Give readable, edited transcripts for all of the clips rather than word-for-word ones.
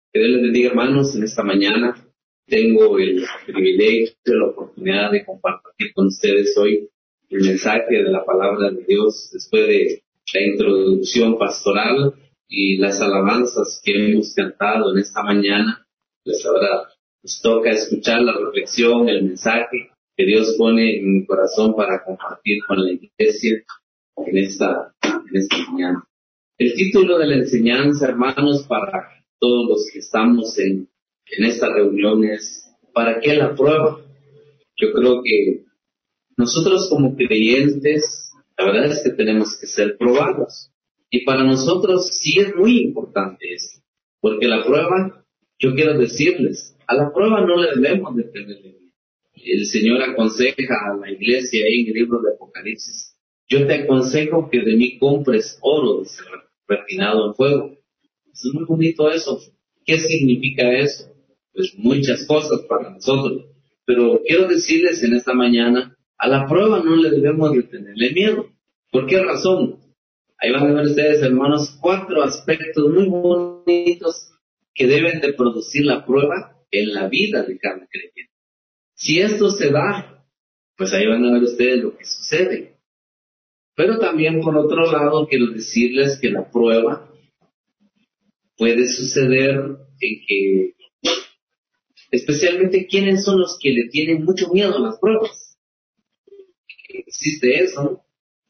Que Dios les bendiga, hermanos. En esta mañana tengo el privilegio, la oportunidad de compartir con ustedes hoy el mensaje de la palabra de Dios después de la introducción pastoral y las alabanzas que hemos cantado en esta mañana. Pues ahora nos toca escuchar la reflexión, el mensaje que Dios pone en mi corazón para compartir con la iglesia en esta mañana. El título de la enseñanza, hermanos, para todos los que estamos en esta reunión es ¿para qué la prueba? Yo creo que nosotros como creyentes, la verdad es que tenemos que ser probados. Y para nosotros sí es muy importante esto. Porque la prueba, yo quiero decirles, a la prueba no le debemos de tenerle miedo. El Señor aconseja a la iglesia ahí en el libro de Apocalipsis: yo te aconsejo que de mí compres oro refinado en fuego. Es muy bonito eso. ¿Qué significa eso? Pues muchas cosas para nosotros. Pero quiero decirles en esta mañana, a la prueba no le debemos de tenerle miedo. ¿Por qué razón? Ahí van a ver ustedes, hermanos, 4 aspectos muy bonitos que deben de producir la prueba en la vida de cada creyente. Si esto se da, pues ahí van a ver ustedes lo que sucede. Pero también, por otro lado, quiero decirles que la prueba puede suceder en que, especialmente, ¿quiénes son los que le tienen mucho miedo a las pruebas? Existe eso,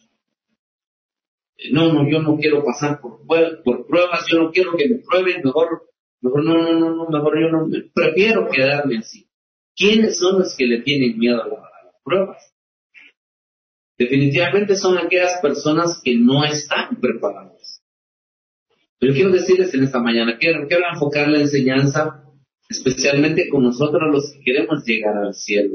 ¿no? No, yo no quiero pasar por pruebas, yo no quiero que me prueben, mejor mejor yo no, prefiero quedarme así. ¿Quiénes son los que le tienen miedo a las pruebas? Definitivamente son aquellas personas que no están preparadas. Pero quiero decirles en esta mañana, quiero enfocar la enseñanza especialmente con nosotros los que queremos llegar al cielo.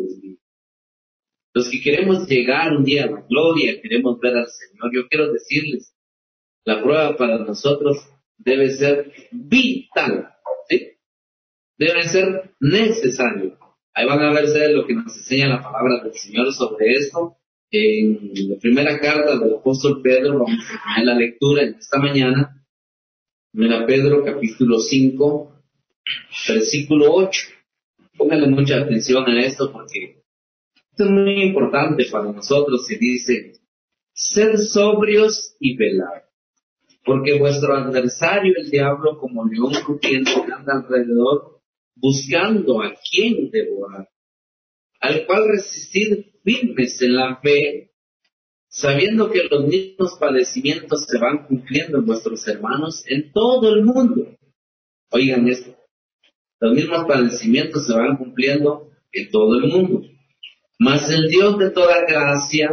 Los que queremos llegar un día a la gloria, queremos ver al Señor. Yo quiero decirles, la prueba para nosotros debe ser vital, ¿sí? Debe ser necesario. Ahí van a ver ustedes lo que nos enseña la palabra del Señor sobre esto. En la primera carta del apóstol Pedro, vamos a tener la lectura en esta mañana. Primera Pedro, capítulo 5, versículo 8. Pónganle mucha atención a esto porque esto es muy importante para nosotros. Se dice: sed sobrios y velad, porque vuestro adversario el diablo, como león rugiente, anda alrededor buscando a quien devorar, al cual resistid firmes en la fe, sabiendo que los mismos padecimientos se van cumpliendo en vuestros hermanos en todo el mundo. Oigan esto, los mismos padecimientos se van cumpliendo en todo el mundo. Mas el Dios de toda gracia,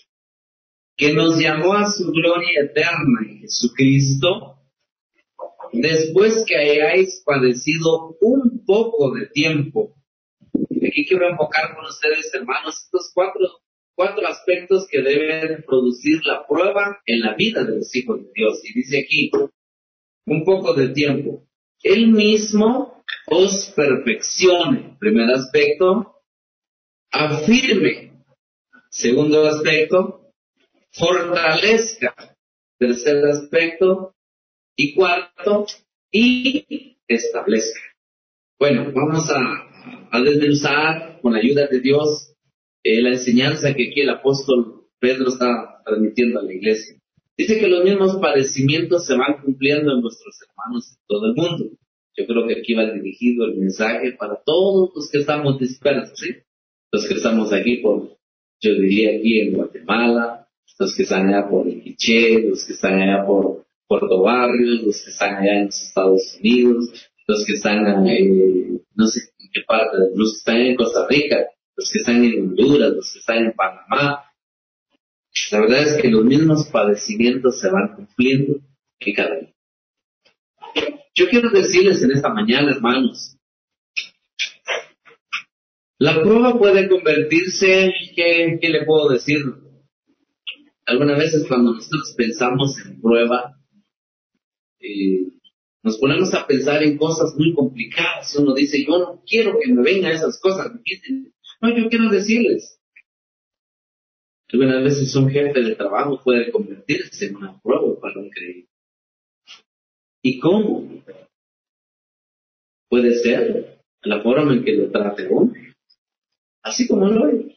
que nos llamó a su gloria eterna en Jesucristo, después que hayáis padecido un poco de tiempo. Aquí quiero enfocar con ustedes, hermanos, estos cuatro aspectos que deben producir la prueba en la vida de los hijos de Dios. Y dice aquí, un poco de tiempo. Él mismo os perfeccione. Primer aspecto, afirme. Segundo aspecto, fortalezca. Tercer aspecto, y cuarto, y establezca. Bueno, vamos a desmenuzar con la ayuda de Dios la enseñanza que aquí el apóstol Pedro está transmitiendo a la iglesia. Dice que los mismos padecimientos se van cumpliendo en nuestros hermanos en todo el mundo. Yo creo que aquí va dirigido el mensaje para todos los que estamos dispersos, ¿sí? Los que estamos aquí yo diría aquí en Guatemala, los que están allá por el Quiché, los que están allá por Puerto Barrios, los que están allá en los Estados Unidos, los que están, no sé en qué parte, los que están en Costa Rica, los que están en Honduras, los que están en Panamá. La verdad es que los mismos padecimientos se van cumpliendo en cada día. Yo quiero decirles en esta mañana, hermanos, la prueba puede convertirse, ¿qué le puedo decir? Algunas veces cuando nosotros pensamos en prueba, nos ponemos a pensar en cosas muy complicadas. Uno dice, yo no quiero que me vengan esas cosas difíciles. No, yo quiero decirles, algunas veces un jefe de trabajo puede convertirse en una prueba para un creyente. ¿Y cómo? Puede ser la forma en que lo trate uno, así como lo es.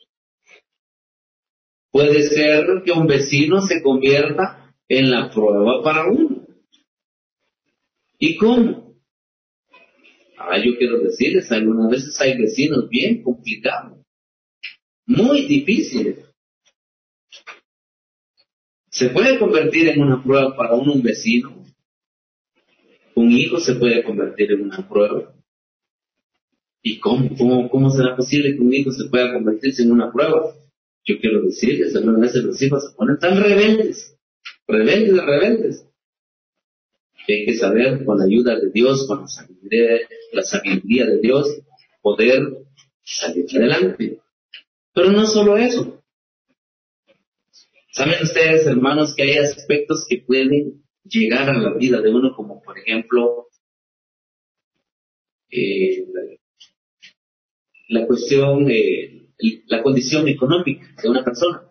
Puede ser que un vecino se convierta en la prueba para uno. ¿Y cómo? Yo quiero decirles, algunas veces hay vecinos bien complicados, muy difíciles. Se puede convertir en una prueba para uno un vecino. Un hijo se puede convertir en una prueba. ¿Y cómo será posible que un hijo se pueda convertirse en una prueba? Yo quiero decirles, algunas veces los hijos se ponen tan rebeldes, que hay que saber, con la ayuda de Dios, con la sabiduría de Dios, poder salir adelante. Pero no solo eso. ¿Saben ustedes, hermanos, que hay aspectos que pueden llegar a la vida de uno, como por ejemplo, la cuestión, la condición económica de una persona?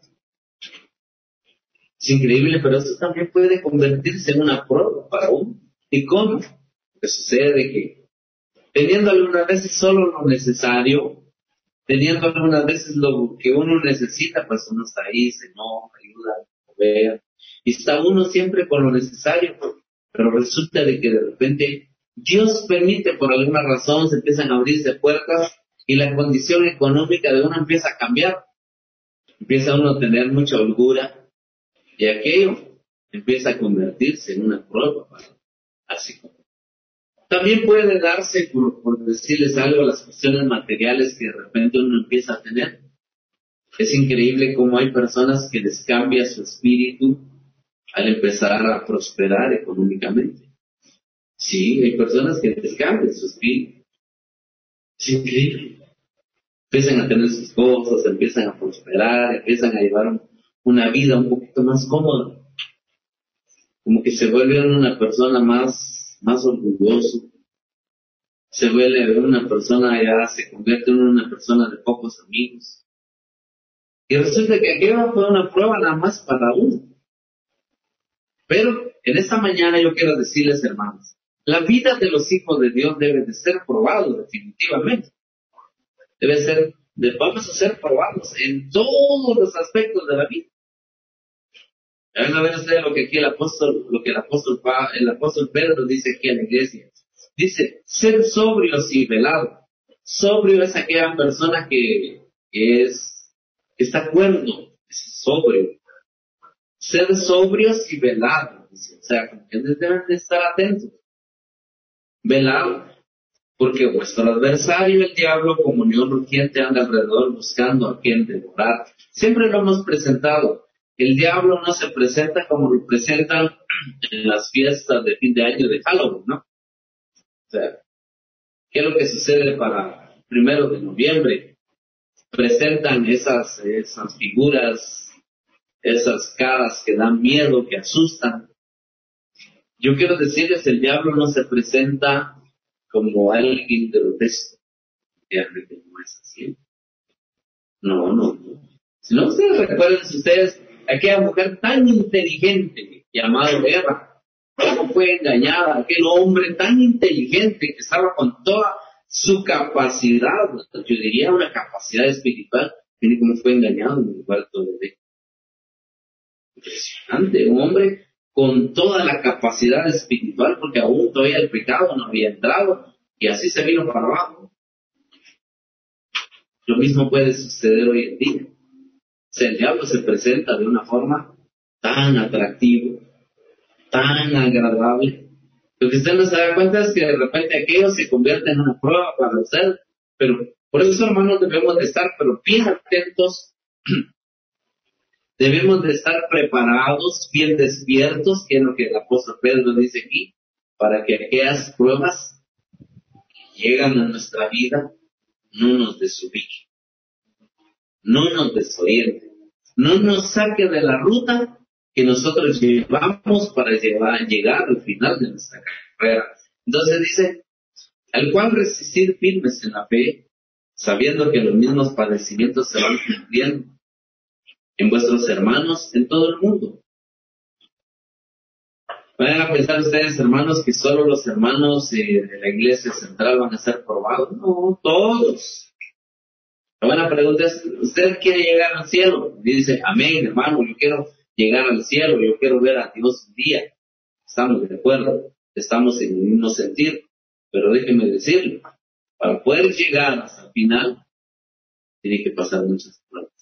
Es increíble, pero eso también puede convertirse en una prueba para uno. ¿Y cómo? Porque sucede que teniendo algunas veces solo lo necesario, teniendo algunas veces lo que uno necesita, pues uno está ahí, se enoja, ayuda a mover, y está uno siempre con lo necesario, pero resulta de que de repente Dios permite, por alguna razón, se empiezan a abrirse puertas y la condición económica de uno empieza a cambiar. Empieza uno a tener mucha holgura y aquello empieza a convertirse en una prueba, así como. También puede darse, por decirles algo, las cuestiones materiales que de repente uno empieza a tener. Es increíble cómo hay personas que les cambia su espíritu al empezar a prosperar económicamente. Sí, hay personas que les cambian su espíritu. Es increíble. Empiezan a tener sus cosas, empiezan a prosperar, empiezan a llevar una vida un poquito más cómoda. Como que se vuelven una persona más orgulloso. Se vuelve una persona, ya se convierte en una persona de pocos amigos. Y resulta que aquello fue una prueba nada más para uno. Pero en esta mañana yo quiero decirles, hermanos, la vida de los hijos de Dios debe de ser probado definitivamente. Vamos a ser probados en todos los aspectos de la vida. Van a ver ustedes lo que aquí el apóstol Pedro dice aquí en la iglesia. Dice, ser sobrios y velados. Sobrio es aquella persona que está cuerdo, es sobrio. Ser sobrios y velados. O sea, como que deben de estar atentos. Velados. Porque vuestro adversario, el diablo, como león rugiente, anda alrededor buscando a quien devorar. Siempre lo hemos presentado. El diablo no se presenta como lo presentan en las fiestas de fin de año de Halloween, ¿no? O sea, ¿qué es lo que sucede para el 1 de noviembre? Presentan esas figuras, esas caras que dan miedo, que asustan. Yo quiero decirles, el diablo no se presenta como alguien grotesco. Realmente no es así. No. Si no, ustedes recuerden, ustedes, aquella mujer tan inteligente llamada Eva, cómo fue engañada, aquel hombre tan inteligente que estaba con toda su capacidad, yo diría una capacidad espiritual, mire cómo fue engañado en el cuarto de Edén. Impresionante, un hombre con toda la capacidad espiritual, porque aún todavía el pecado no había entrado, y así se vino para abajo. Lo mismo puede suceder hoy en día. O sea, el diablo se presenta de una forma tan atractiva, tan agradable. Lo que usted no se da cuenta es que de repente aquello se convierte en una prueba para usted. Pero por eso, hermanos, debemos de estar pero bien atentos. Debemos de estar preparados, bien despiertos, que es lo que el apóstol Pedro dice aquí, para que aquellas pruebas que llegan a nuestra vida no nos desubiquen, no nos desorienten, no nos saque de la ruta que nosotros llevamos para llegar al final de nuestra carrera. Entonces dice, al cual resistir firmes en la fe, sabiendo que los mismos padecimientos se van cumpliendo en vuestros hermanos en todo el mundo. Vayan a pensar ustedes, hermanos, que solo los hermanos de la iglesia central van a ser probados. No, todos. La buena pregunta es, ¿usted quiere llegar al cielo? Y dice, amén, hermano, yo quiero llegar al cielo, yo quiero ver a Dios un día. Estamos de acuerdo, estamos en el mismo sentir. Pero déjeme decirle, para poder llegar hasta el final, tiene que pasar muchas pruebas.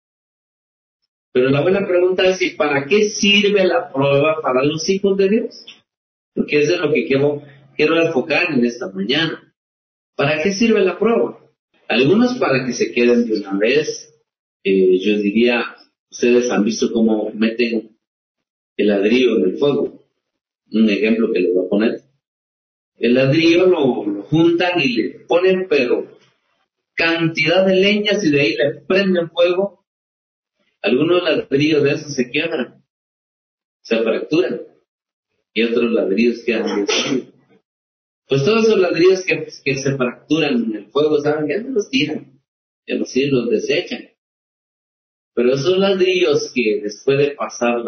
Pero la buena pregunta es, ¿y para qué sirve la prueba para los hijos de Dios? Porque eso es lo que quiero enfocar en esta mañana. ¿Para qué sirve la prueba? Algunos para que se queden de una vez. Yo diría, ustedes han visto cómo meten el ladrillo en el fuego. Un ejemplo que les voy a poner. El ladrillo lo juntan y le ponen, pero cantidad de leñas y de ahí le prenden fuego. Algunos ladrillos de esos se quiebran, se fracturan, y otros ladrillos quedan bien. Pues todos esos ladrillos que se fracturan en el fuego, ¿saben? Ya no los tiran, ya los desechan. Pero esos ladrillos que después de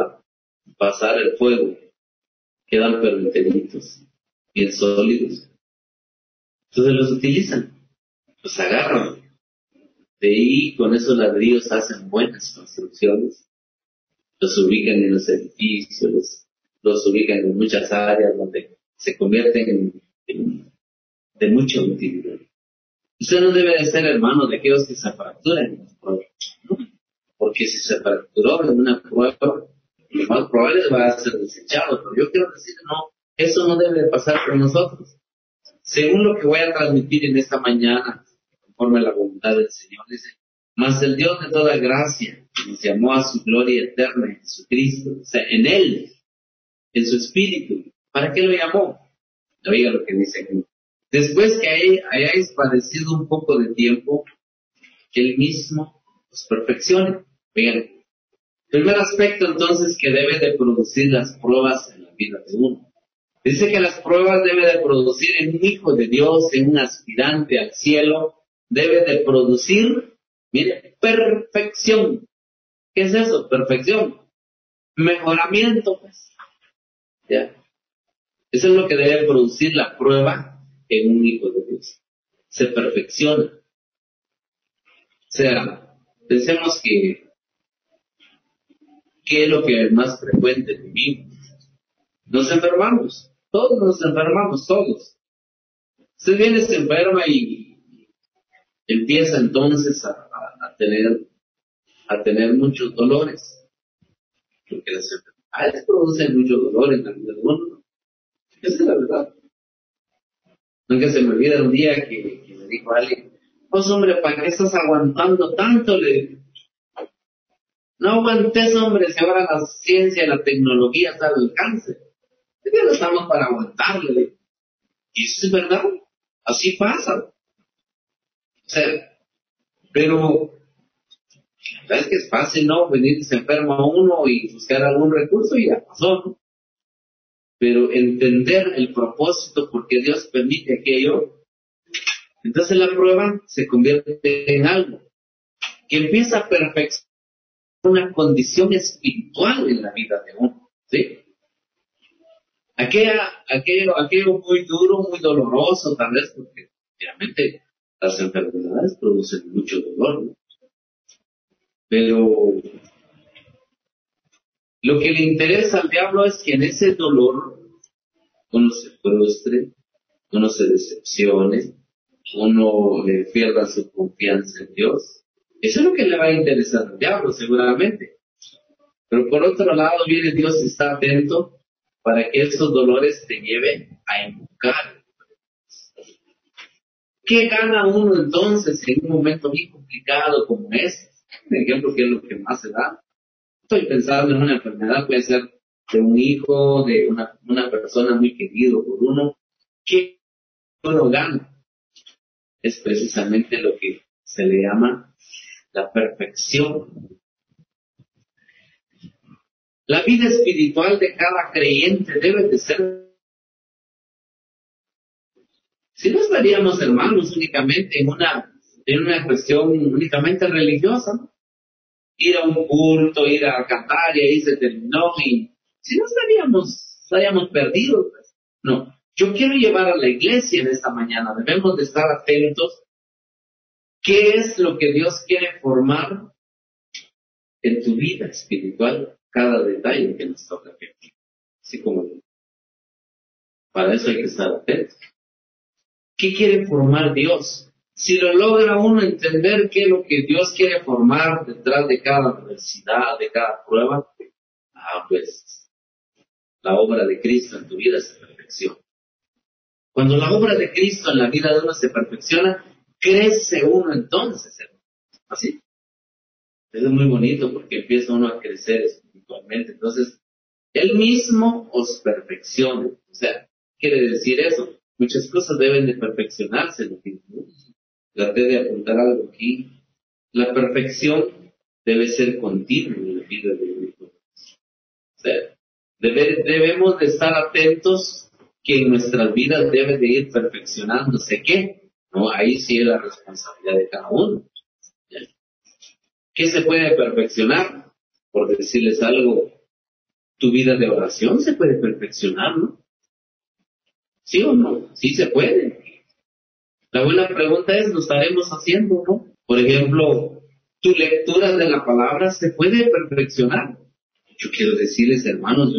pasar el fuego, quedan pero enteritos, bien sólidos. Entonces los utilizan, los agarran. De ahí con esos ladrillos hacen buenas construcciones. Los ubican en los edificios, los ubican en muchas áreas donde se convierten de mucha utilidad. Usted no debe de ser hermano de aquellos que se fracturan en las pruebas, ¿no? Porque si se fracturó en una prueba, lo más probable va a ser desechado. Pero yo quiero decir, no, eso no debe de pasar por nosotros. Según lo que voy a transmitir en esta mañana, conforme a la voluntad del Señor, dice, mas el Dios de toda gracia nos llamó a su gloria eterna en Jesucristo, o sea, en Él, en su Espíritu. ¿Para qué lo llamó? Oiga lo que dice aquí. Después que hayáis padecido un poco de tiempo, que Él mismo os perfeccione. Oigan, primer aspecto entonces que debe de producir las pruebas en la vida de uno. Dice que las pruebas debe de producir en un hijo de Dios, en un aspirante al cielo, debe de producir, mire, perfección. ¿Qué es eso? Perfección. Mejoramiento, pues. ¿Ya? Eso es lo que debe producir la prueba en un hijo de Dios. Se perfecciona. O sea, pensemos que ¿qué es lo que es más frecuente vivimos? Nos enfermamos. Todos nos enfermamos, todos. Usted viene, se enferma y empieza entonces a tener muchos dolores. Porque las enfermedades producen mucho dolor en la vida de uno. Esa es la verdad. Nunca se me olvida un día que me dijo alguien, pues hombre, ¿para qué estás aguantando tanto? No aguantes, hombre, si ahora la ciencia y la tecnología está al alcance. Ya no estamos para aguantarle. Y eso es verdad. Así pasa. O sea, pero la verdad es que es fácil, ¿no? Venir, se enferma uno y buscar algún recurso y ya pasó, ¿no? Pero entender el propósito porque Dios permite aquello, entonces la prueba se convierte en algo que empieza a perfeccionar una condición espiritual en la vida de uno, ¿sí? Aquello muy duro, muy doloroso, tal vez, porque realmente las enfermedades producen mucho dolor, ¿no? Pero lo que le interesa al diablo es que en ese dolor uno se frustre, uno se decepcione, uno pierda su confianza en Dios. Eso es lo que le va a interesar al diablo, seguramente. Pero por otro lado, viene Dios y está atento para que esos dolores te lleven a invocar. ¿Qué gana uno entonces en un momento muy complicado como este? Un ejemplo que es lo que más se da. Estoy pensando en una enfermedad, puede ser de un hijo, de una persona muy querido por uno. ¿Qué uno gana? Es precisamente lo que se le llama la perfección. La vida espiritual de cada creyente debe de ser. Si no estaríamos, hermanos, únicamente en una cuestión únicamente religiosa, ¿no? Ir a un culto, ir a cantar y ahí se terminó. Y si no estaríamos estaríamos perdidos. Pues. No, yo quiero llevar a la iglesia en esta mañana. Debemos de estar atentos. ¿Qué es lo que Dios quiere formar en tu vida espiritual? Cada detalle que nos toca aquí. Así como para eso hay que estar atentos. ¿Qué quiere formar Dios? Si lo logra uno entender qué es lo que Dios quiere formar detrás de cada adversidad, de cada prueba, pues la obra de Cristo en tu vida se perfecciona. Cuando la obra de Cristo en la vida de uno se perfecciona, crece uno entonces, hermano. Así. Eso es muy bonito porque empieza uno a crecer espiritualmente. Entonces, Él mismo os perfecciona. O sea, quiere decir eso. Muchas cosas deben de perfeccionarse. ¿No? Traté de apuntar algo aquí. La perfección debe ser continua en la vida de uno. O sea, debemos de estar atentos que en nuestras vidas debe de ir perfeccionándose. ¿Qué? No, ahí sí es la responsabilidad de cada uno. ¿Qué se puede perfeccionar? Por decirles algo, tu vida de oración se puede perfeccionar, ¿no? ¿Sí o no? Sí se puede. La buena pregunta es, ¿lo estaremos haciendo, no? Por ejemplo, tu lectura de la palabra se puede perfeccionar. Yo quiero decirles, hermanos,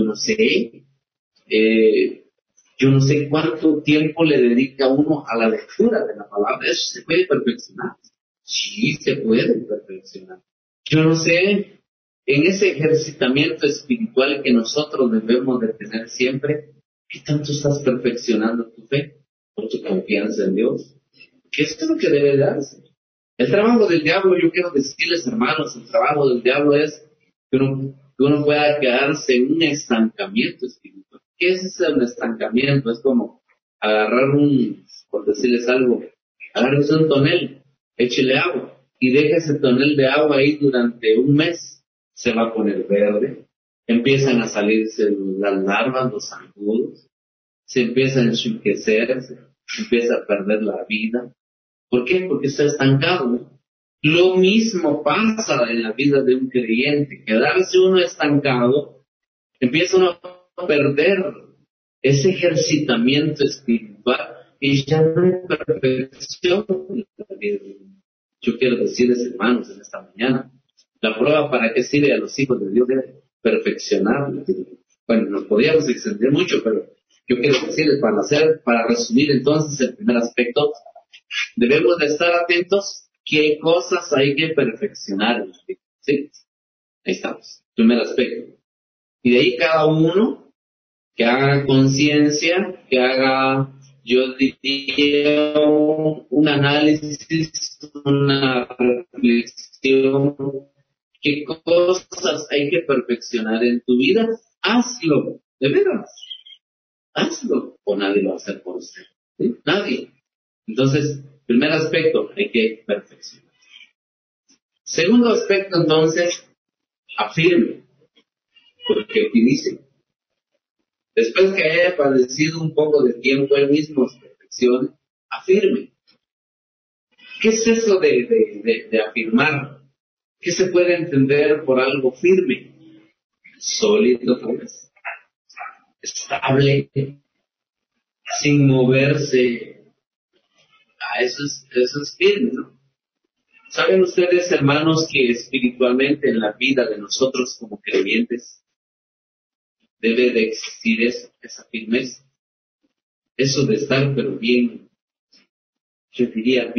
yo no sé cuánto tiempo le dedica uno a la lectura de la palabra. Eso se puede perfeccionar. Sí, se puede perfeccionar. Yo no sé, en ese ejercitamiento espiritual que nosotros debemos de tener siempre, ¿qué tanto estás perfeccionando tu fe o tu confianza en Dios? ¿Qué es lo que debe darse? El trabajo del diablo, yo quiero decirles, hermanos, el trabajo del diablo es que uno pueda quedarse en un estancamiento espiritual. ¿Qué es ese estancamiento? Es como agarrar por decirles algo, agarres un tonel, échele agua y deja ese tonel de agua ahí durante un mes. Se va a poner verde, empiezan a salirse las larvas, los zancudos, se empieza a enriquecer, se empieza a perder la vida. ¿Por qué? Porque está estancado, ¿no? Lo mismo pasa en la vida de un creyente. Quedarse uno estancado, empieza uno a perder ese ejercitamiento espiritual y ya no hay perfección en la vida. Yo quiero decirles, hermanos, en esta mañana, la prueba para qué sirve a los hijos de Dios es perfeccionar. Bueno, nos podríamos extender mucho, pero yo quiero decirles, para resumir entonces el primer aspecto, debemos de estar atentos qué cosas hay que perfeccionar en la vida. ¿Sí? Ahí estamos. Primer aspecto. Y de ahí cada uno que haga conciencia, que haga, yo diría, un análisis, una reflexión. ¿Qué cosas hay que perfeccionar en tu vida? Hazlo, de veras. Hazlo. O nadie lo va a hacer por usted. ¿Sí? Nadie. Entonces, primer aspecto, hay que perfeccionar. Segundo aspecto, entonces, afirme, porque aquí dice, después que haya padecido un poco de tiempo él mismo su perfección, afirme. ¿Qué es eso de afirmar? ¿Qué se puede entender por algo firme? Sólido, pues, estable, sin moverse. Eso es firme, ¿no? ¿Saben ustedes, hermanos, que espiritualmente en la vida de nosotros como creyentes debe de existir eso, esa firmeza? Eso de estar, pero bien, yo diría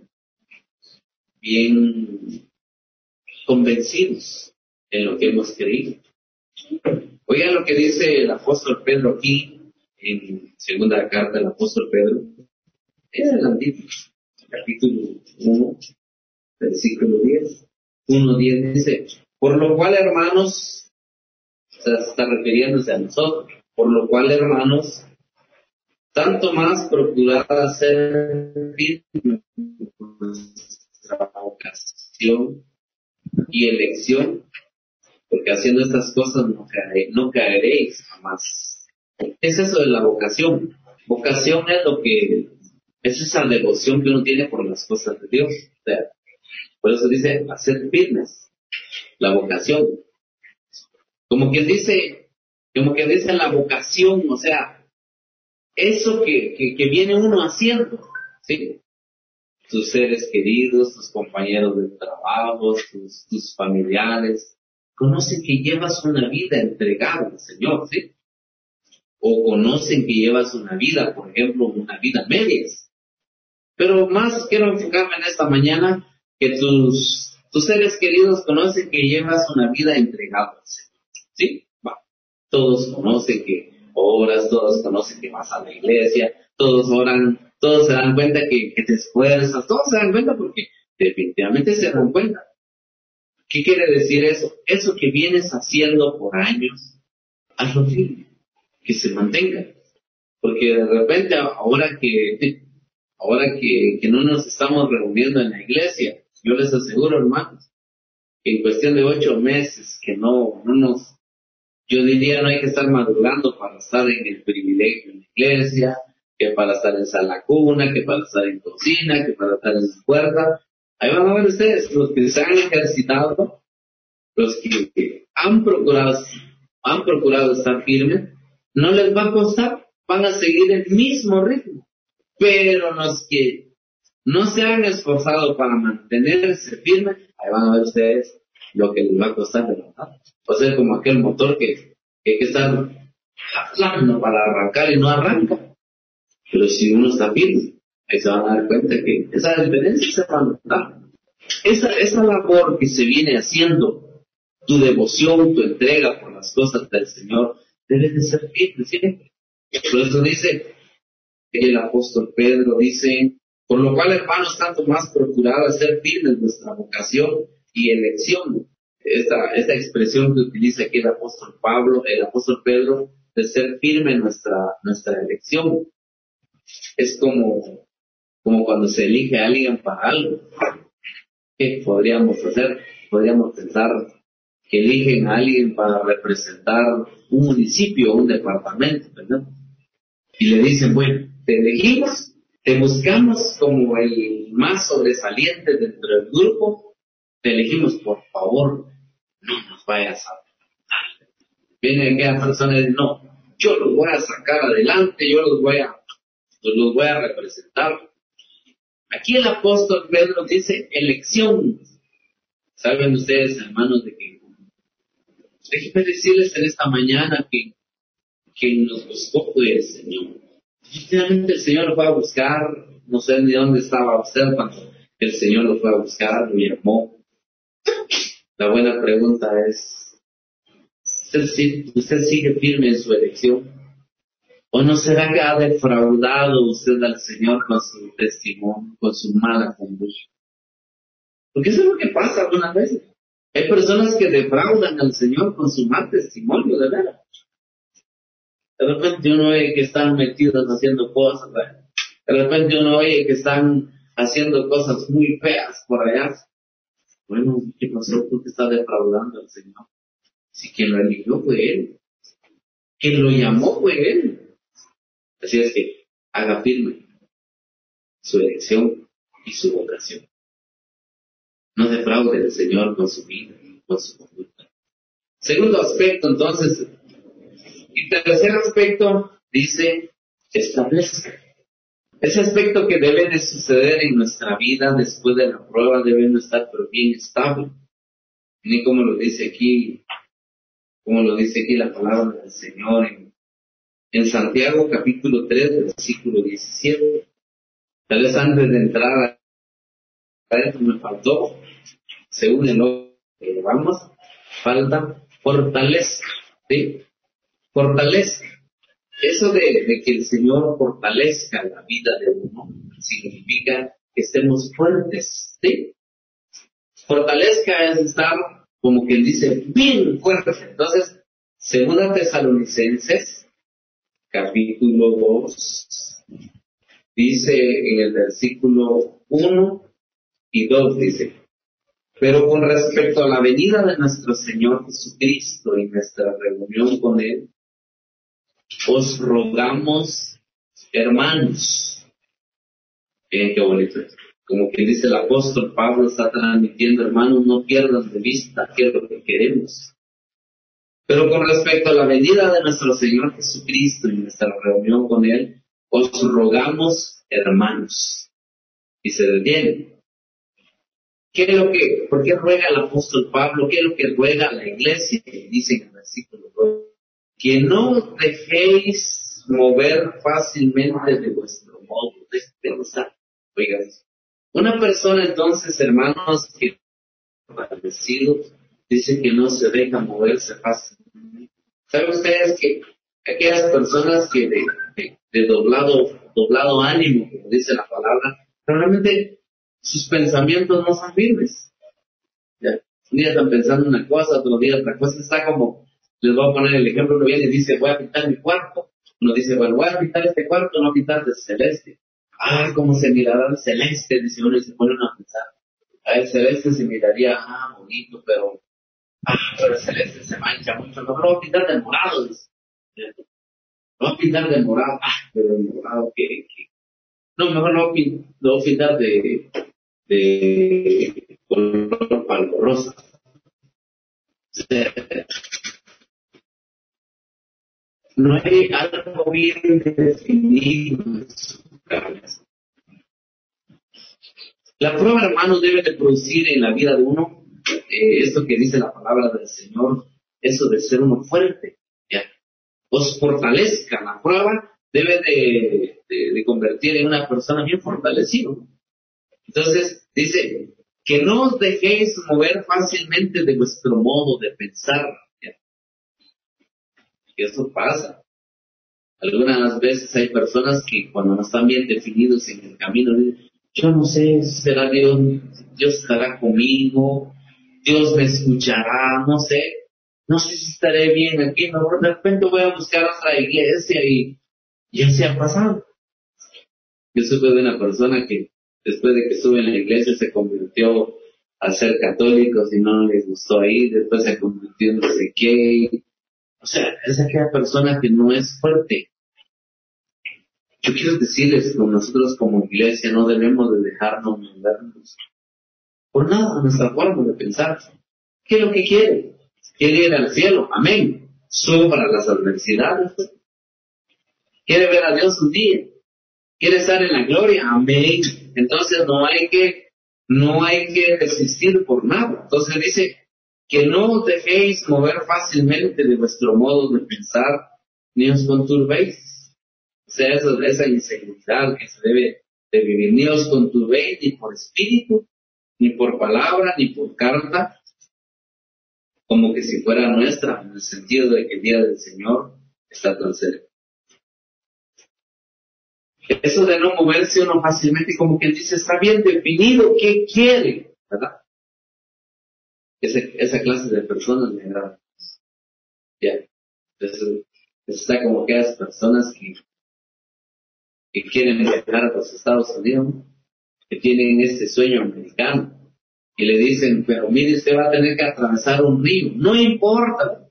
bien convencidos en lo que hemos creído. Oigan lo que dice el apóstol Pedro aquí, en segunda carta del apóstol Pedro, en el Antiguo, capítulo 1, versículo 10. 1:10 dice, por lo cual, hermanos, o sea, se está refiriéndose a nosotros, por lo cual, hermanos, tanto más procurar hacer firme nuestra vocación y elección, porque haciendo estas cosas no caeréis jamás. ¿Qué es eso de la vocación? Vocación es esa devoción que uno tiene por las cosas de Dios. O sea, por eso dice, hacer firmes la vocación. Como quien dice, como que dice la vocación, o sea, eso que viene uno haciendo, ¿sí? Tus seres queridos, tus compañeros de trabajo, tus familiares, conocen que llevas una vida entregada al Señor, ¿sí? O conocen que llevas una vida, por ejemplo, una vida medias. Pero más quiero enfocarme en esta mañana que tus seres queridos conocen que llevas una vida entregada al Señor, ¿sí? Va. Todos conocen que oras, todos conocen que vas a la iglesia, todos oran, todos se dan cuenta que te esfuerzas, todos se dan cuenta porque definitivamente se dan cuenta. ¿Qué quiere decir eso? Eso que vienes haciendo por años, hazlo firme, que se mantenga. Porque de repente, ahora que no nos estamos reuniendo en la iglesia, yo les aseguro, hermanos, que en cuestión de 8 meses que no nos, yo diría, no hay que estar madrugando para estar en el privilegio en la iglesia, que para estar en sala cuna, que para estar en cocina, que para estar en su puerta. Ahí van a ver ustedes, los que se han ejercitado, los que han procurado estar firmes, no les va a costar, van a seguir el mismo ritmo. Pero los que no se han esforzado para mantenerse firmes, ahí van a ver ustedes lo que les va a costar de verdad. O sea, como aquel motor que hay que estar jalando para arrancar y no arranca. Pero si uno está firme, ahí se van a dar cuenta que esa diferencia se va a notar. Esa labor que se viene haciendo, tu devoción, tu entrega por las cosas del Señor, debe de ser firme siempre. Por eso dice el apóstol Pedro, dice, por lo cual, hermanos, tanto más procurad ser firmes vuestra vocación y elección. Esta expresión que utiliza aquí el apóstol Pedro, de ser firme en nuestra elección. Es como cuando se elige a alguien para algo. ¿Qué podríamos hacer? Podríamos pensar que eligen a alguien para representar un municipio o un departamento, ¿verdad? Y le dicen, bueno, te elegimos, te buscamos como el más sobresaliente dentro del grupo, te elegimos, por favor, no nos vayas a matar. Viene aquella persona y dice, no, yo los voy a sacar adelante, yo los voy a representar. Aquí el apóstol Pedro dice elección. Saben ustedes, hermanos, de que déjenme decirles en esta mañana que quien nos buscó fue el Señor. Finalmente el Señor lo fue a buscar, no sé ni dónde estaba usted cuando el Señor lo fue a buscar, lo llamó. La buena pregunta es, ¿usted sigue firme en su elección? ¿O no será que ha defraudado usted al Señor con su testimonio, con su mala conducta? Porque eso es lo que pasa algunas veces. Hay personas que defraudan al Señor con su mal testimonio, de veras. De repente uno ve que están metidos haciendo cosas, ¿verdad? De repente uno oye que están haciendo cosas muy feas por allá. Bueno, ¿qué pasó? ¿Por qué está defraudando al Señor? Si quien lo eligió fue Él. Quien lo llamó fue Él. Así es que haga firme su elección y su vocación. No defraude al Señor con su vida, con su conducta. Segundo aspecto, entonces, y tercer aspecto, dice, establezca. Ese aspecto que debe de suceder en nuestra vida después de la prueba debe de estar pero bien estable. Ni como lo dice aquí la palabra del Señor en Santiago capítulo 3, versículo 17. Tal vez antes de entrar a esto me faltó, según el orden que llevamos, falta fortalezca, ¿sí? Fortalezca. Eso de que el Señor fortalezca la vida de uno significa que estemos fuertes, ¿sí? Fortalezca es estar, como quien dice, bien fuerte. Entonces, segunda Tesalonicenses, capítulo 2, dice en el versículo 1 y 2, dice, pero con respecto a la venida de nuestro Señor Jesucristo y nuestra reunión con Él, os rogamos, hermanos, qué bonito es. Como que dice el apóstol Pablo, está transmitiendo, hermanos, no pierdan de vista qué es lo que queremos. Pero con respecto a la venida de nuestro Señor Jesucristo y nuestra reunión con Él, os rogamos, hermanos, y se detiene. ¿Por qué ruega el apóstol Pablo? ¿Qué es lo que ruega la iglesia? Dice en el versículo 2, que no dejéis mover fácilmente de vuestro modo de pensar. Oigan, una persona entonces, hermanos, que fallecido, dice que no se deja moverse fácilmente. ¿Saben ustedes que aquellas personas que de doblado ánimo, como dice la palabra, realmente sus pensamientos no son firmes? ¿Ya? Un día están pensando una cosa, otro día otra cosa. Está como, les voy a poner el ejemplo, uno viene y dice, voy a pintar mi cuarto. Uno dice, bueno, voy a pintar este cuarto, no pintar de celeste. Ah, cómo se mirará el celeste, dice uno, y se pone uno a pensar. A el celeste se miraría, bonito, pero el celeste se mancha mucho. No, lo voy a pintar de morado, dice. Lo voy a pintar de morado. Pero el morado, no, mejor lo voy a pintar de color palmo rosa. No hay algo bien definido en sus planes. La prueba, hermanos, debe de producir en la vida de uno esto que dice la palabra del Señor, eso de ser uno fuerte, ¿ya? Os fortalezca. La prueba debe de convertir en una persona bien fortalecida. Entonces, dice, que no os dejéis mover fácilmente de vuestro modo de pensar, ¿ya? Y eso pasa. Algunas veces hay personas que cuando no están bien definidos en el camino, dicen, yo no sé, será Dios, Dios estará conmigo, Dios me escuchará, no sé si estaré bien aquí, mejor de repente voy a buscar otra iglesia y ya se ha pasado. Yo supe de una persona que después de que estuvo en la iglesia se convirtió a ser católico, si no le gustó ahí, después se convirtió en no sé qué. O sea, es aquella persona que no es fuerte. Yo quiero decirles que nosotros como iglesia no debemos de dejarnos movernos por nada, nuestra forma de pensar. ¿Qué es lo que quiere? Quiere ir al cielo, amén. Sufra las adversidades. Quiere ver a Dios un día. Quiere estar en la gloria, amén. Entonces no hay que desistir por nada. Entonces dice que no os dejéis mover fácilmente de vuestro modo de pensar, ni os conturbéis. O sea, esa inseguridad que se debe de vivir. Ni os conturbéis ni por espíritu, ni por palabra, ni por carta, como que si fuera nuestra, en el sentido de que el día del Señor está tan cerca. Eso de no moverse uno fácilmente, como quien dice, está bien definido qué quiere, ¿verdad? Esa clase de personas me agrada. Ya. Entonces, está como aquellas personas que quieren viajar a los Estados Unidos, que tienen ese sueño americano, y le dicen, pero mire, usted va a tener que atravesar un río. No importa.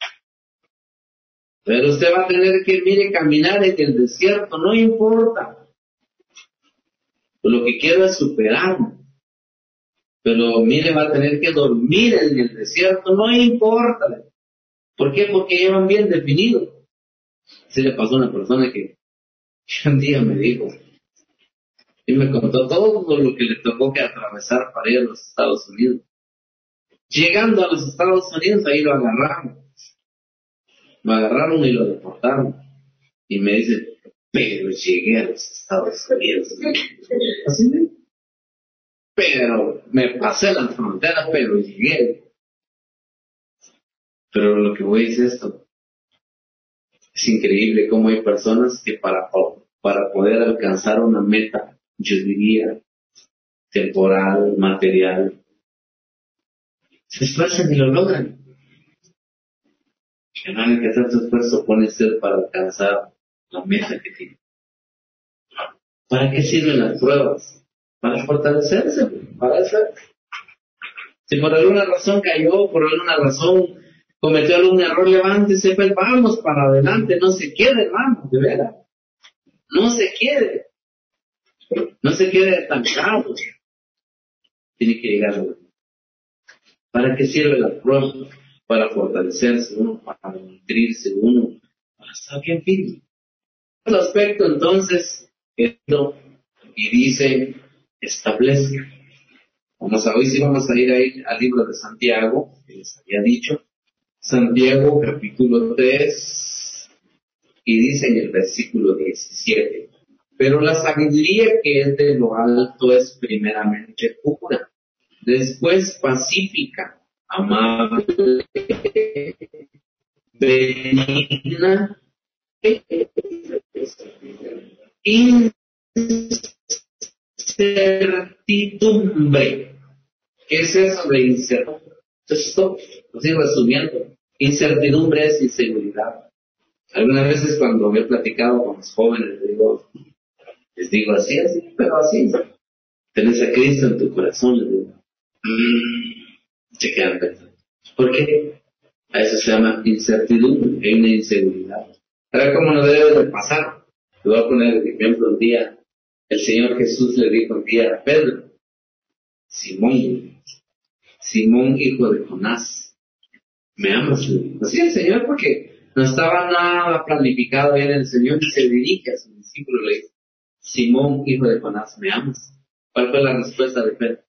Pero usted va a tener que, caminar en el desierto. No importa. Lo que quiero es superarme. Pero va a tener que dormir en el desierto. No importa. ¿Por qué? Porque llevan bien definido. Se le pasó a una persona que un día me dijo, y me contó todo lo que le tocó que atravesar para ir a los Estados Unidos. Llegando a los Estados Unidos, ahí lo agarraron. Lo agarraron y lo deportaron. Y me dice, pero llegué a los Estados Unidos. Así mismo. Pero me pasé la frontera, pero llegué. Pero lo que voy es esto. Es increíble cómo hay personas que para poder alcanzar una meta, yo diría, temporal, material, se esfuerzan y lo logran. Que tanto esfuerzo pone ser para alcanzar la meta que tiene. ¿Para qué sirven las pruebas? Para fortalecerse, para eso. Si por alguna razón cayó, por alguna razón cometió algún error, levántese, pues vamos para adelante, no se quede, hermano, de veras. No se quede. No se quede estancado. Tiene que llegar a la. ¿Para qué sirve la prueba? para fortalecerse uno, para nutrirse uno, para estar bien firme. El aspecto entonces, esto, y dice, establezca. Hoy sí vamos a ir ahí al libro de Santiago, que les había dicho. Santiago capítulo 3, y dice en el versículo 17, pero la sabiduría que es de lo alto es primeramente pura, después pacífica, amable, benigna, incertidumbre. ¿Qué es eso de incertidumbre? Esto lo sigo resumiendo. Incertidumbre es inseguridad. Algunas veces cuando he platicado con los jóvenes les digo así, pero así. Tenés a Cristo en tu corazón, les digo. Se quedan pensando. ¿Por qué? A eso se llama incertidumbre, hay una inseguridad. Ahora, ¿cómo no debe de pasar? Te voy a poner el ejemplo un día. El Señor Jesús le dijo un día a Pedro, Simón, hijo de Jonás, ¿me amas? Así el Señor, porque no estaba nada planificado bien el Señor, y se dirige a su discípulo y le dice, Simón, hijo de Jonás, ¿me amas? ¿Cuál fue la respuesta de Pedro?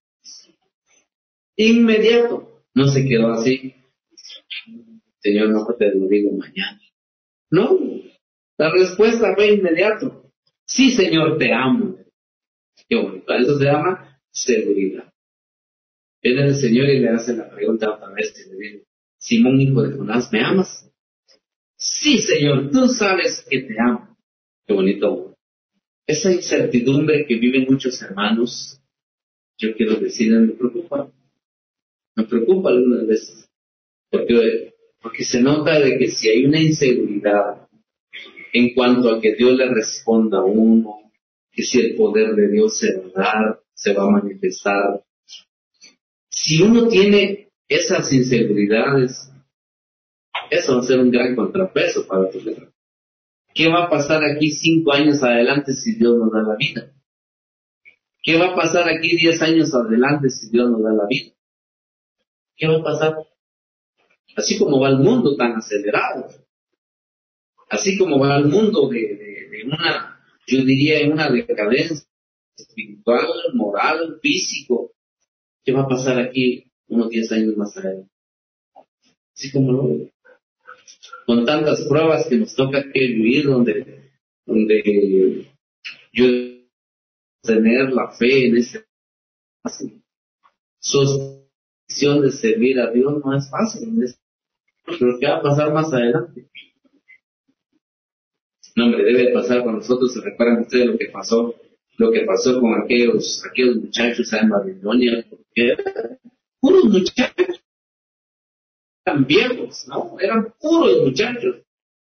Inmediato. No se quedó así. Señor, no te lo digo mañana. No, la respuesta fue inmediato. Sí, Señor, te amo. Qué bonito. Eso se llama seguridad. Viene el Señor y le hace la pregunta otra vez y le dice, Simón, hijo de Jonás, ¿me amas? Sí, Señor, tú sabes que te amo. Qué bonito. Esa incertidumbre que viven muchos hermanos, yo quiero decirles, me preocupa. Me preocupa algunas veces. Porque se nota de que si hay una inseguridad en cuanto a que Dios le responda a uno, que si el poder de Dios se va a dar, se va a manifestar. Si uno tiene esas inseguridades, eso va a ser un gran contrapeso para tu vida. ¿Qué va a pasar aquí 5 años adelante si Dios nos da la vida? ¿Qué va a pasar aquí 10 años adelante si Dios nos da la vida? ¿Qué va a pasar? Así como va el mundo tan acelerado, así como va el mundo de una, yo diría, en una decadencia espiritual, moral, físico, ¿qué va a pasar aquí unos 10 años más adelante? Así como lo veo. Con tantas pruebas que nos toca que vivir, donde yo tener la fe en ese solución de servir a Dios no es fácil, pero ¿qué va a pasar más adelante? No, hombre, debe pasar con nosotros. ¿Se recuerdan ustedes lo que pasó con aquellos muchachos en Babilonia? Porque eran puros muchachos, eran viejos, ¿no? Eran puros muchachos.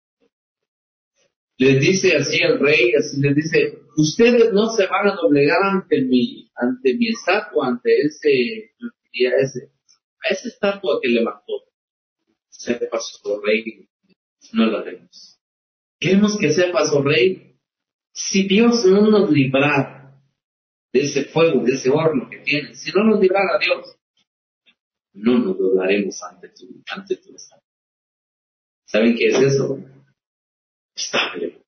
Les dice así el rey, así les dice, ustedes no se van a doblegar ante mi estatua, ante a esa estatua que levantó. Sepa su rey, no la vemos. Queremos que sepa su rey, si Dios no nos librara de ese fuego, de ese horno que tiene, si no nos librara Dios, no nos doblaremos ante tu estatua. ¿Saben qué es eso? Estable.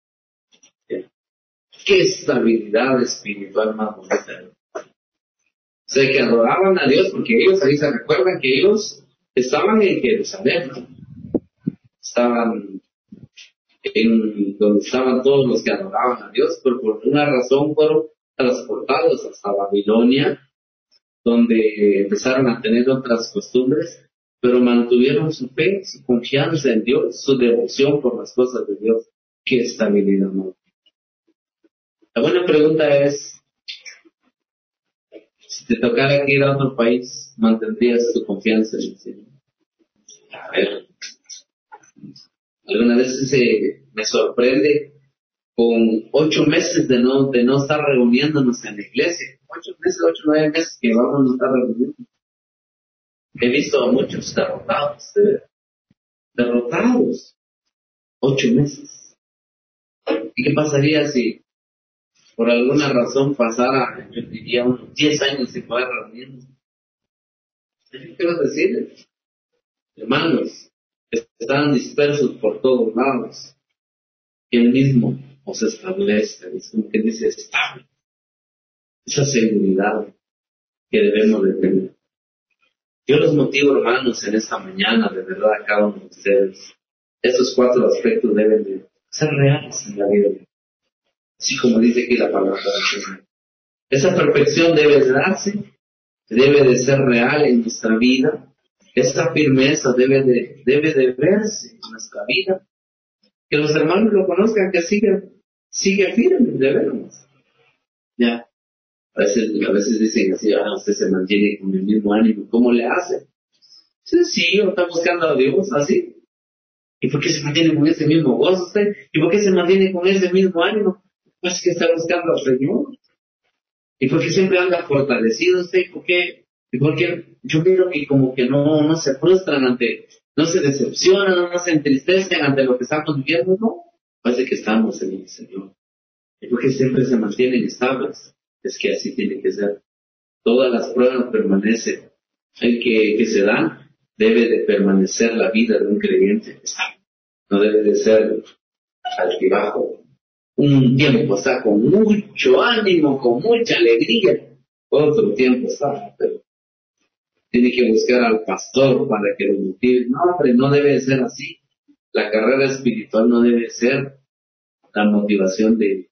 Qué estabilidad espiritual más bonita. O sea, que adoraban a Dios porque ellos, ahí se recuerdan que ellos estaban en Jerusalén, ¿no? Estaban en donde estaban todos los que adoraban a Dios, pero por una razón fueron transportados hasta Babilonia, donde empezaron a tener otras costumbres, pero mantuvieron su fe, su confianza en Dios, su devoción por las cosas de Dios. Qué estabilidad, ¿no? La buena pregunta es, si te tocara ir a otro país, ¿mantendrías tu confianza en el Señor? A ver, algunas veces me sorprende con 8 meses de no estar reuniéndonos en la iglesia. 8 meses, 8, 9 meses que vamos a estar reuniendo. He visto a muchos derrotados, derrotados. 8 meses. ¿Y qué pasaría si por alguna razón pasara, yo diría, unos 10 años sin poder reunirnos? ¿Qué quiero decirles? hermanos, que están dispersos por todos lados, y Él mismo os establece, es como que dice estable, esa seguridad que debemos de tener. Yo los motivo, hermanos, en esta mañana, de verdad, a cada uno de ustedes. Estos 4 aspectos deben de ser reales en la vida. Así como dice aquí la palabra del Señor. Esa perfección debe de darse, debe de ser real en nuestra vida. Esa firmeza debe de verse en nuestra vida. Que los hermanos lo conozcan, que sigue firme, debemos. Ya. A veces dicen así, usted se mantiene con el mismo ánimo. ¿Cómo le hace? Sencillo, está buscando a Dios así. ¿Y por qué se mantiene con ese mismo gozo usted? ¿Y por qué se mantiene con ese mismo ánimo? Pues que está buscando al Señor. ¿Y por qué siempre anda fortalecido usted? ¿Y por qué yo miro que como que no se frustran no se decepcionan, no se entristecen ante lo que estamos viviendo? No. Parece que estamos en el Señor. ¿Y por qué siempre se mantienen estables? Es que así tiene que ser. Todas las pruebas permanecen. El que se dan debe de permanecer la vida de un creyente. No debe de ser altibajo. Un tiempo está con mucho ánimo, con mucha alegría. Otro tiempo está, pero tiene que buscar al pastor para que lo motive. No, hombre, no debe de ser así. La carrera espiritual no debe ser la motivación de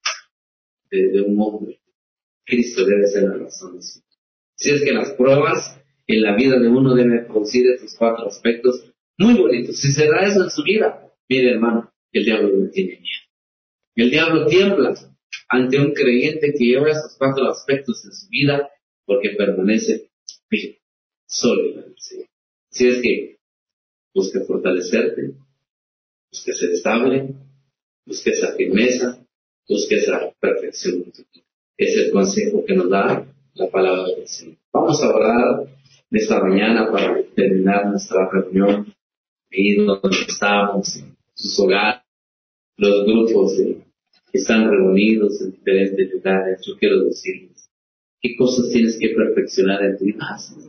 un hombre. Cristo debe ser la razón. Si es que las pruebas en la vida de uno deben producir estos 4 aspectos muy bonitos. Si se da eso en su vida, mire hermano, el diablo no tiene miedo. El diablo tiembla ante un creyente que lleva estos 4 aspectos en su vida porque permanece firme, sólido. Si es que busca fortalecerte, busca ser estable, busca esa firmeza, busca esa perfección. Es el consejo que nos da la palabra del Señor. Vamos a orar esta mañana para terminar nuestra reunión ahí donde estamos, en sus hogares, los grupos que están reunidos en diferentes lugares. Yo quiero decirles, ¿qué cosas tienes que perfeccionar en tu vida?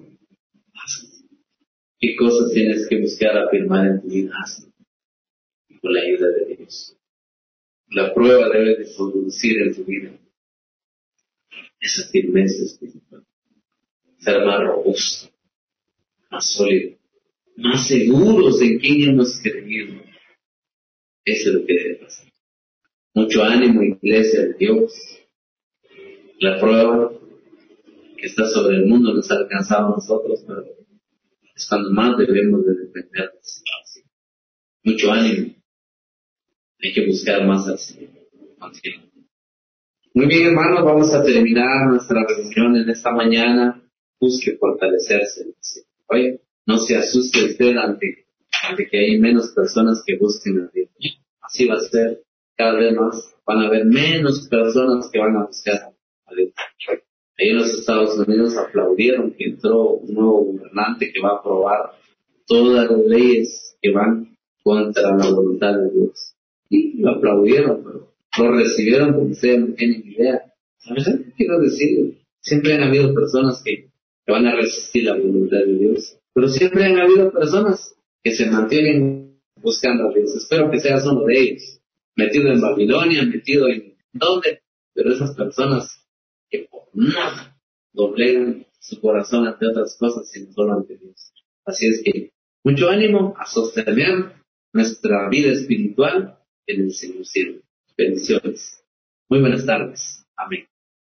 ¿Qué cosas tienes que buscar afirmar en tu vida? Con la ayuda de Dios. La prueba debe de producir en tu vida esa firmeza espiritual. Ser más robusto, más sólido, más seguros en quién hemos creído. Eso es lo que debe pasar. Mucho ánimo, iglesia de Dios. La prueba que está sobre el mundo nos ha alcanzado a nosotros, pero es cuando más debemos de depender de esa situación. Mucho ánimo. Hay que buscar más al Señor. Muy bien, hermanos, vamos a terminar nuestra reunión en esta mañana. Busque fortalecerse. Oye, no se asuste usted ante que hay menos personas que busquen a Dios. Así va a ser cada vez más. Van a haber menos personas que van a buscar a Dios. Ahí en los Estados Unidos aplaudieron que entró un nuevo gobernante que va a aprobar todas las leyes que van contra la voluntad de Dios. Y lo aplaudieron, pero lo recibieron como ustedes no tienen idea. ¿Sabes qué quiero decir? Siempre han habido personas que van a resistir la voluntad de Dios, pero siempre han habido personas que se mantienen buscando a Dios. Espero que seas uno de ellos, metido en Babilonia, metido en ¿dónde? Pero esas personas que por nada doblegan su corazón ante otras cosas, sino solo ante Dios. Así es que mucho ánimo a sostener nuestra vida espiritual en el Señor. Bendiciones. Muy buenas tardes. Amén.